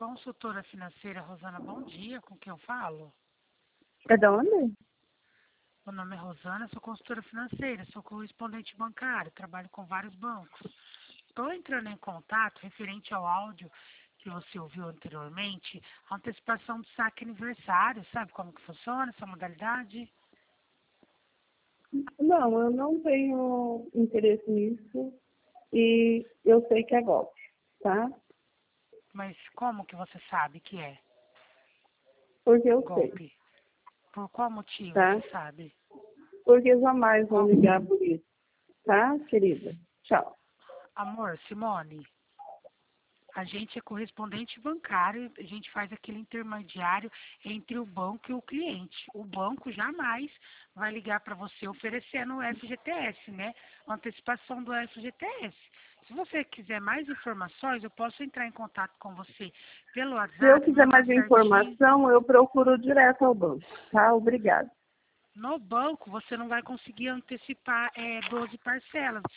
Consultora financeira Rosana, bom dia. Com quem eu falo? É de onde? Meu nome é Rosana, sou consultora financeira, sou correspondente bancário, trabalho com vários bancos. Estou entrando em contato referente ao áudio que você ouviu anteriormente, a antecipação do saque aniversário. Sabe como que funciona essa modalidade? Não, eu não tenho interesse nisso e eu sei que é golpe, tá? Mas como que você sabe que é Porque eu sei, golpe? Por qual motivo tá? você sabe? Porque jamais vão Qual... ligar por isso, tá, querida? Tchau. Amor, Simone, a gente é correspondente bancário, a gente faz aquele intermediário entre o banco e o cliente. O banco jamais vai ligar para você oferecendo o FGTS, né? Antecipação do FGTS. Se você quiser mais informações, eu posso entrar em contato com você pelo Se eu WhatsApp, quiser mandar mais certinho. informação, eu procuro direto ao banco, tá? Obrigada. No banco, você não vai conseguir antecipar 12 parcelas.